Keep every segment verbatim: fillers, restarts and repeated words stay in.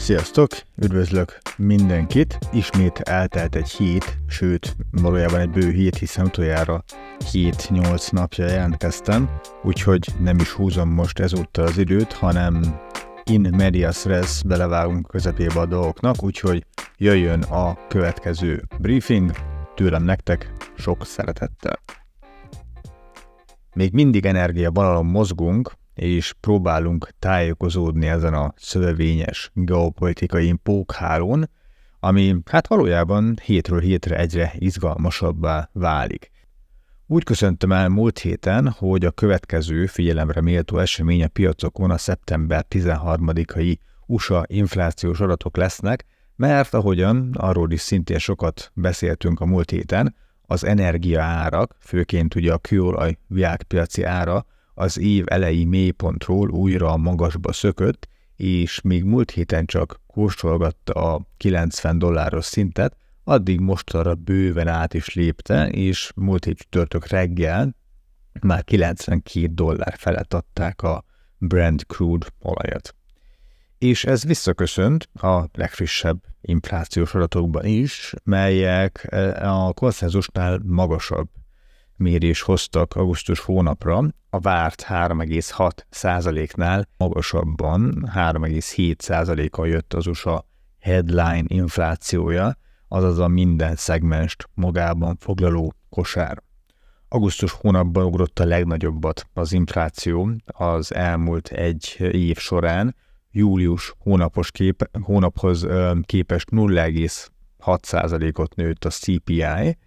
Sziasztok! Üdvözlök mindenkit! Ismét eltelt egy hét, sőt, valójában egy bő hét, hiszen utoljára hét-nyolc napja jelentkeztem, úgyhogy nem is húzom most ezúttal az időt, hanem in medias res belevágunk közepébe a dolgoknak, úgyhogy jöjjön a következő briefing, tőlem nektek sok szeretettel. Még mindig energiavonalon mozgunk, és próbálunk tájékozódni ezen a szövevényes geopolitikai pókhálón, ami hát valójában hétről hétre egyre izgalmasabbá válik. Úgy köszöntöm el múlt héten, hogy a következő figyelemre méltó esemény a piacokon a szeptember tizenharmadikai u es á inflációs adatok lesznek, mert ahogyan arról is szintén sokat beszéltünk a múlt héten, az energiaárak, főként ugye a kőolaj világpiaci ára az év elejé mélypontról újra a magasba szökött, és még múlt héten csak kóstolgatta a kilencven dolláros szintet, addig mostanra bőven át is lépte, és múlt hét csütörtök reggel már kilencvenkét dollár felett adták a Brent crude olajat. És ez visszaköszönt a legfrissebb inflációs adatokban is, melyek a konszenzusnál magasabb mérés hoztak augusztus hónapra, a várt három egész hat százaléknál magasabban három egész hét százalékkal jött az u es á headline inflációja, azaz a minden szegmenst magában foglaló kosár. Augusztus hónapban ugrott a legnagyobbat az infláció az elmúlt egy év során, július hónapos kép, hónaphoz képest nulla egész hat százalékot nőtt a cé pé i,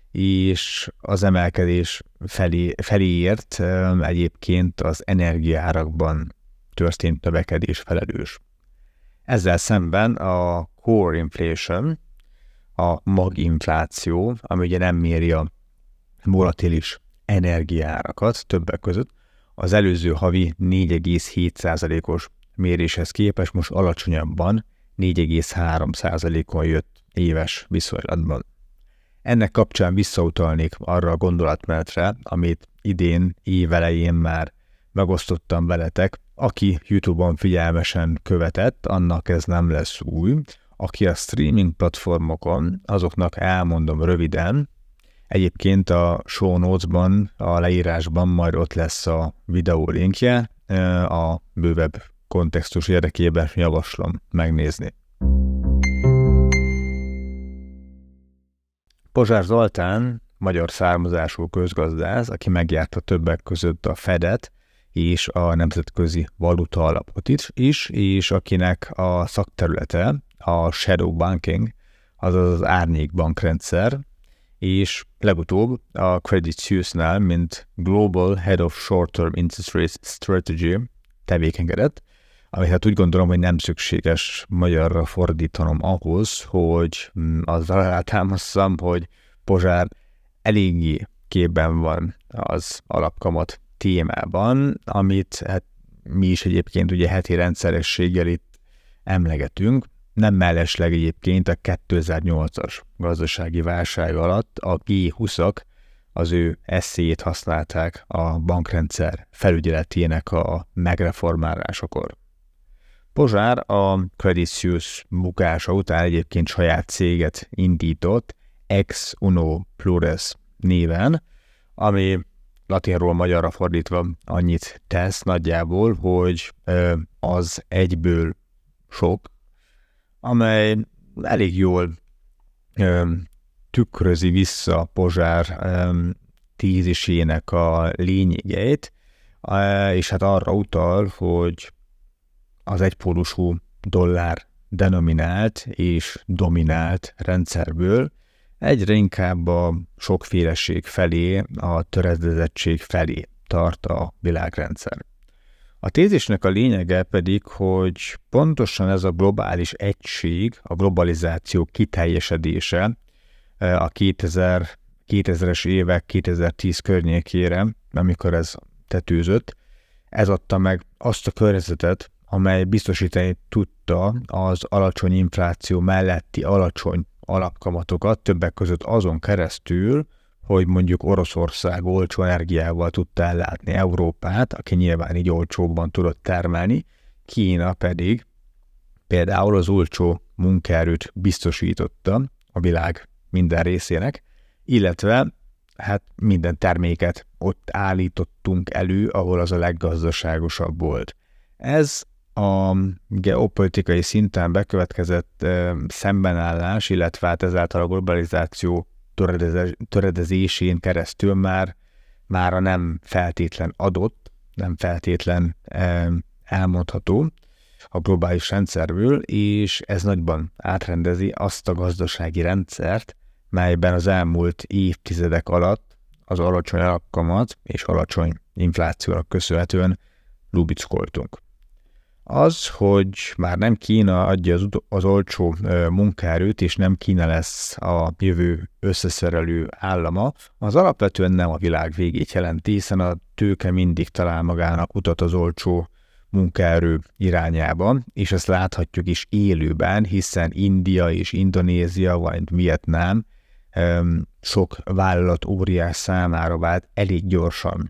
és az emelkedés felé, felé ért egyébként az energiaárakban történt növekedés felelős. Ezzel szemben a core inflation, a maginfláció, ami ugye nem méri a volatilis energiaárakat többek között, az előző havi négy egész hét százalékos méréshez képest most alacsonyabban négy egész három százalékon jött éves viszonylatban. Ennek kapcsán visszautalnék arra a gondolatmenetre, amit idén évelején már megosztottam veletek. Aki YouTube-on figyelmesen követett, annak ez nem lesz új. Aki a streaming platformokon, azoknak elmondom röviden. Egyébként a show notes-ban, a leírásban majd ott lesz a videó linkje, a bővebb kontextus érdekében javaslom megnézni. Pozsár Zoltán, magyar származású közgazdász, aki megjárta többek között a Fedet és a Nemzetközi Valuta Alapot is, és akinek a szakterülete a shadow banking, azaz az árnyékbankrendszer, és legutóbb a Credit Suisse-nál, mint Global Head of Short-Term Interest Rate Strategy tevékenykedett, amit hát úgy gondolom, hogy nem szükséges magyarra fordítanom ahhoz, hogy azzal alátámasztam, hogy Pozsár eléggé képben van az alapkamat témában, amit hát mi is egyébként ugye heti rendszerességgel itt emlegetünk. Nem mellesleg egyébként a kétezer-nyolcas gazdasági válság alatt a gé húszak az ő eszéjét használták a bankrendszer felügyeletének a megreformálásakor. Pozsár a Credit Suisse bukása után egyébként saját céget indított, Ex Uno Plures néven, ami latinról magyarra fordítva annyit tesz nagyjából, hogy az egyből sok, amely elég jól tükrözi vissza Pozsár tézisének a lényegeit, és hát arra utal, hogy az egypólusú dollár denominált és dominált rendszerből egyre inkább a sokféleség felé, a töredezettség felé tart a világrendszer. A tézisnek a lényege pedig, hogy pontosan ez a globális egység, a globalizáció kiteljesedése a kétezres évek, kétezer-tíz környékére, amikor ez tetőzött, ez adta meg azt a környezetet, amely biztosítani tudta az alacsony infláció melletti alacsony alapkamatokat, többek között azon keresztül, hogy mondjuk Oroszország olcsó energiával tudta ellátni Európát, aki nyilván így olcsóbban tudott termelni, Kína pedig Például az olcsó munkaerőt biztosította a világ minden részének, illetve hát minden terméket ott állítottunk elő, ahol az a leggazdaságosabb volt. Ez a geopolitikai szinten bekövetkezett e, szembenállás, illetve hát ezáltal a globalizáció töredezésén keresztül már mára nem feltétlen adott, nem feltétlen e, elmondható a globális rendszerből, és ez nagyban átrendezi azt a gazdasági rendszert, melyben az elmúlt évtizedek alatt az alacsony alapkamat és alacsony inflációnak köszönhetően lubickoltunk. Az, hogy már nem Kína adja az, az olcsó munkaerőt, és nem Kína lesz a jövő összeszerelő állama, az alapvetően nem a világ végét jelenti, hiszen a tőke mindig talál magának utat az olcsó munkaerő irányába, és ezt láthatjuk is élőben, hiszen India és Indonézia, vagy Vietnám sok vállalat óriás számára vált elég gyorsan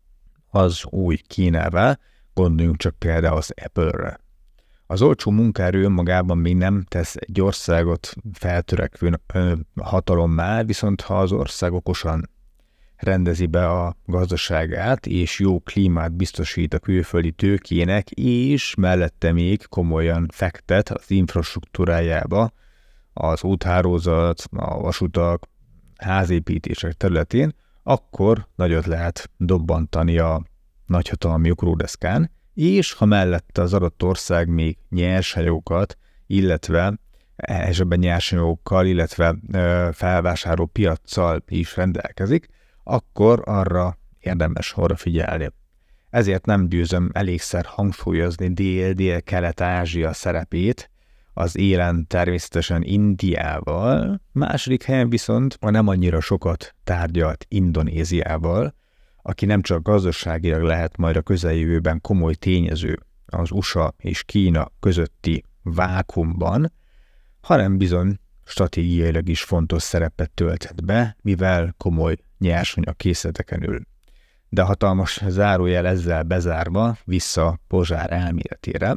az új Kínával, gondoljunk csak például az Apple-re. Az olcsó munkaerő önmagában még nem tesz egy országot feltörekvő hatalommá, viszont ha az ország okosan rendezi be a gazdaságát, és jó klímát biztosít a külföldi tőkének, és mellette még komolyan fektet az infrastruktúrájába, az úthálózat, a vasutak, házépítések területén, akkor nagyot lehet dobbantani a nagyhatalmi ugródeszkán, és ha mellette az adott ország még nyersanyagokat, illetve esetben nyersanyagokkal, illetve felvásárló piaccal is rendelkezik, akkor arra érdemes odafigyelni. Ezért nem győzöm elégszer hangsúlyozni Dél-Dél-Kelet-Ázsia szerepét, az élen természetesen Indiával, második helyen viszont a nem annyira sokat tárgyalt Indonéziával, aki nem csak gazdaságilag lehet majd a közeljövőben komoly tényező az u es á és Kína közötti vákuumban, hanem bizony stratégiailag is fontos szerepet tölthet be, mivel komoly nyersanyag készleteken ül. De hatalmas zárójel ezzel bezárva vissza Pozsár elméletére.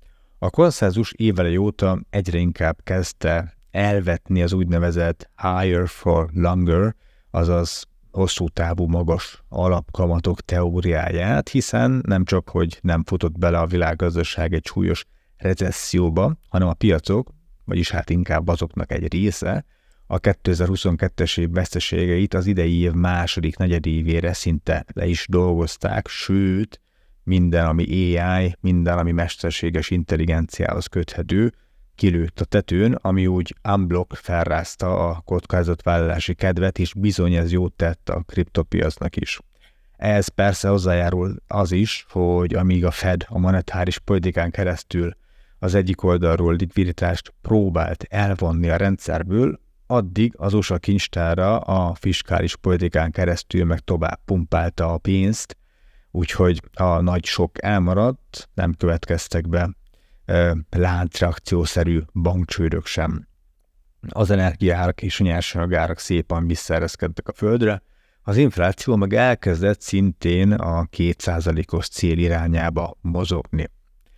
A konszenzus évele óta egyre inkább kezdte elvetni az úgynevezett higher for longer, azaz hosszú távú magas alapkamatok teóriáját, hiszen nem csak, hogy nem futott bele a világgazdaság egy súlyos recesszióba, hanem a piacok, vagyis hát inkább azoknak egy része, a kétezer-huszonkettes év veszteségeit az idei év második negyedévére szinte le is dolgozták, sőt, minden, ami á i, minden, ami mesterséges intelligenciához köthető, kilőtt a tetőn, ami úgy unblock felrázta a kockázatvállalási kedvet, és bizony ez jót tett a kriptopiacnak is. Ehhez persze hozzájárul az is, hogy amíg a Fed a monetáris politikán keresztül az egyik oldalról likviditást próbált elvonni a rendszerből, addig az u es á kincstára a fiskális politikán keresztül meg tovább pumpálta a pénzt, úgyhogy a nagy sok elmaradt, nem következtek be e, láncreakciószerű bankcsődök sem. Az energiaárak és a nyersanyagárak szépen visszaereszkedtek a földre, az infláció meg elkezdett szintén a két százalékos cél irányába mozogni.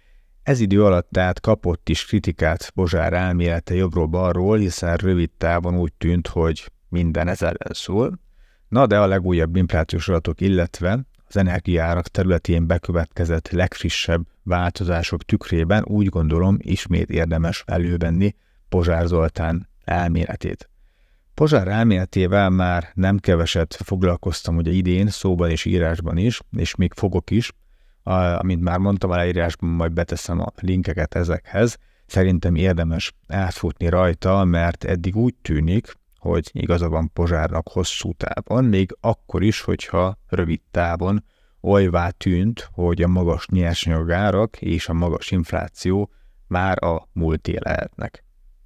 Ez idő alatt tehát kapott is kritikát Pozsár elmélete jobbról-balról, hiszen rövid távon úgy tűnt, hogy minden ez ellen szól. Na de a legújabb inflációs adatok, illetve az energiaárak területén bekövetkezett legfrissebb változások tükrében úgy gondolom ismét érdemes elővenni Pozsár Zoltán elméletét. Pozsár elméletével már nem keveset foglalkoztam ugye idén, szóban és írásban is, és még fogok is, amint már mondtam, a leírásban majd beteszem a linkeket ezekhez. Szerintem érdemes átfutni rajta, mert eddig úgy tűnik, hogy igaza van Pozsárnak hosszú távon, még akkor is, hogyha rövid távon olyvá tűnt, hogy a magas nyersanyagárak és a magas infláció már a múlté lehetnek.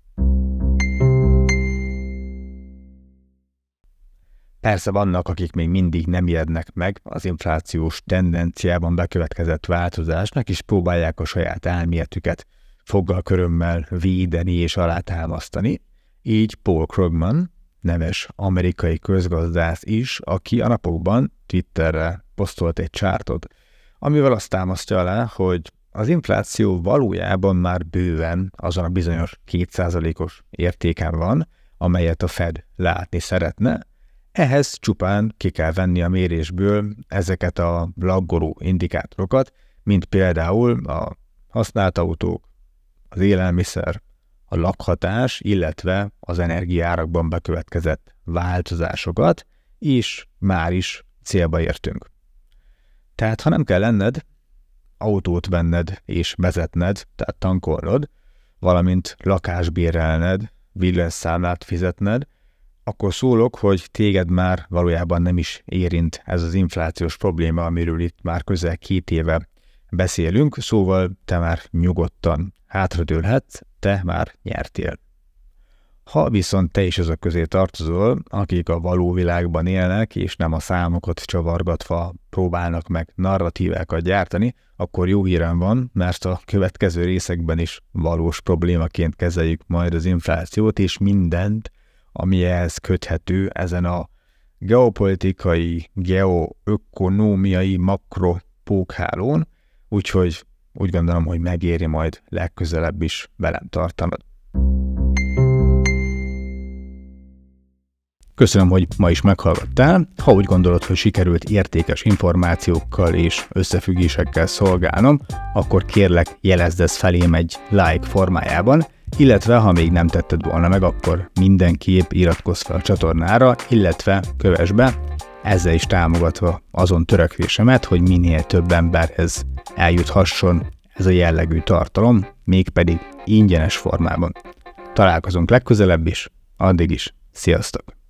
Persze vannak, akik még mindig nem ijednek meg az inflációs tendenciában bekövetkezett változásnak, és próbálják a saját elméletüket foggal körömmel védeni és alátámasztani. Így Paul Krugman, neves amerikai közgazdász is, aki a napokban Twitterre posztolt egy csártot, amivel azt támasztja alá, hogy Az infláció valójában már bőven azon a bizonyos két százalékos értéken van, amelyet a Fed látni szeretne, ehhez csupán ki kell venni a mérésből ezeket a laggoló indikátorokat, mint például a használt autók, az élelmiszer, a lakhatás, illetve az energiaárakban bekövetkezett változásokat, és már is célba értünk. Tehát ha nem kell lenned, autót venned és vezetned, tehát tankolnod, valamint lakást bérelned, villanyszámlát fizetned, akkor szólok, hogy téged már valójában nem is érint ez az inflációs probléma, amiről itt már közel két éve beszélünk, szóval te már nyugodtan hátradőlhetsz, te már nyertél. Ha viszont te is azok közé tartozol, akik a való világban élnek, és nem a számokat csavargatva próbálnak meg narratívákat gyártani, akkor jó hírem van, mert a következő részekben is valós problémaként kezeljük majd az inflációt, és mindent, ami ehhez köthető ezen a geopolitikai, geoökonómiai makropókhálón, úgyhogy úgy gondolom, hogy megéri majd legközelebb is velem tartanod. Köszönöm, hogy ma is meghallgattál. Ha úgy gondolod, hogy sikerült értékes információkkal és összefüggésekkel szolgálnom, akkor kérlek, jelezd ezt felém egy like formájában, illetve ha még nem tetted volna meg, akkor mindenképp iratkozz fel a csatornára, illetve kövess be, ezzel is támogatva azon törekvésemet, hogy minél több emberhez eljuthasson ez a jellegű tartalom, mégpedig ingyenes formában. Találkozunk legközelebb is, addig is, sziasztok!